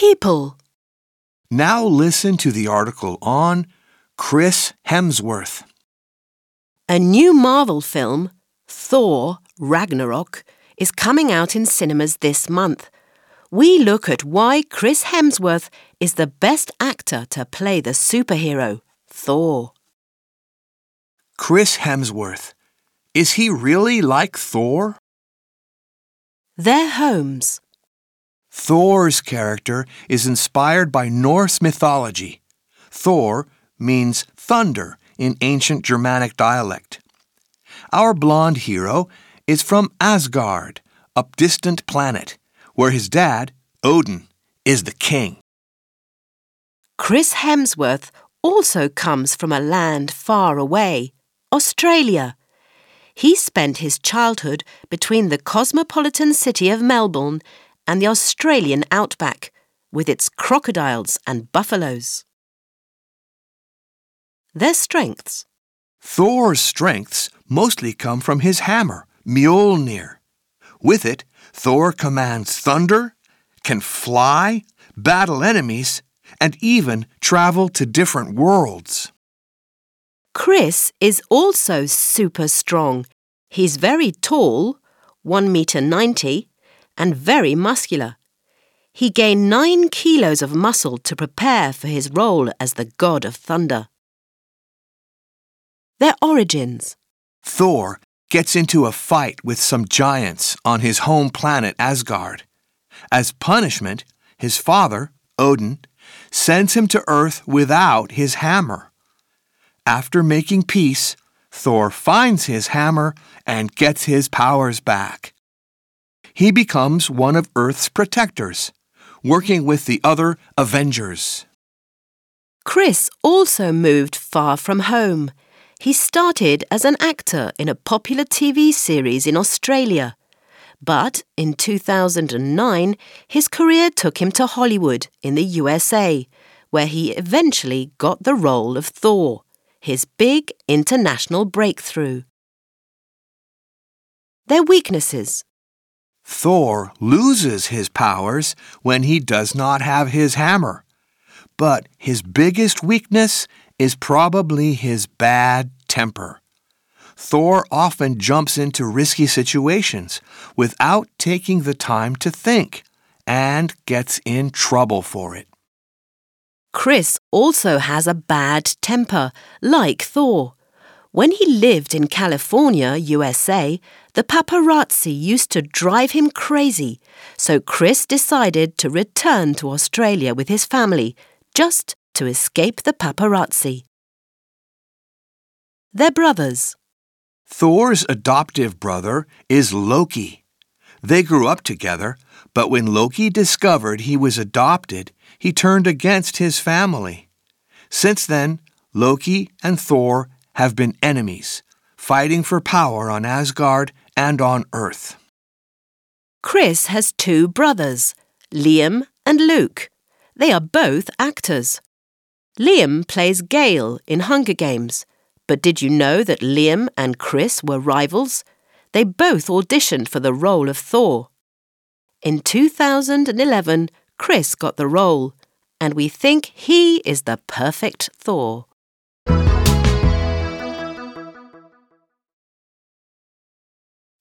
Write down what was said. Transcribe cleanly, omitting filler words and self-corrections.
people. Now listen to the article on Chris Hemsworth. A new Marvel film, Thor: Ragnarok, is coming out in cinemas this month. We look at why Chris Hemsworth is the best actor to play the superhero, Thor. Chris Hemsworth. Is he really like Thor? Their homes. Thor's character is inspired by Norse mythology. Thor means thunder in ancient Germanic dialect. Our blonde hero is from Asgard, a distant planet, where his dad, Odin, is the king. Chris Hemsworth also comes from a land far away, Australia. He spent his childhood between the cosmopolitan city of Melbourne and the Australian outback, with its crocodiles and buffaloes. Their strengths. Thor's strengths mostly come from his hammer, Mjolnir. With it, Thor commands thunder, can fly, battle enemies, and even travel to different worlds. Chris is also super strong. He's very tall, 1.90 meters, and very muscular. He gained 9 kilos of muscle to prepare for his role as the god of thunder. Their origins. Thor gets into a fight with some giants on his home planet Asgard. As punishment, his father, Odin, sends him to Earth without his hammer. After making peace, Thor finds his hammer and gets his powers back. He becomes one of Earth's protectors, working with the other Avengers. Chris also moved far from home. He started as an actor in a popular TV series in Australia. But in 2009, his career took him to Hollywood in the USA, where he eventually got the role of Thor, his big international breakthrough. Their weaknesses. Thor loses his powers when he does not have his hammer. But his biggest weakness is probably his bad temper. Thor often jumps into risky situations without taking the time to think and gets in trouble for it. Chris also has a bad temper, like Thor. When he lived in California, USA, the paparazzi used to drive him crazy, so Chris decided to return to Australia with his family, just to escape the paparazzi. Their brothers. Thor's adoptive brother is Loki. They grew up together, but when Loki discovered he was adopted, he turned against his family. Since then, Loki and Thor have been enemies, fighting for power on Asgard and on Earth. Chris has 2 brothers, Liam and Luke. They are both actors. Liam plays Gale in Hunger Games. But did you know that Liam and Chris were rivals? They both auditioned for the role of Thor. In 2011, Chris got the role, and we think he is the perfect Thor.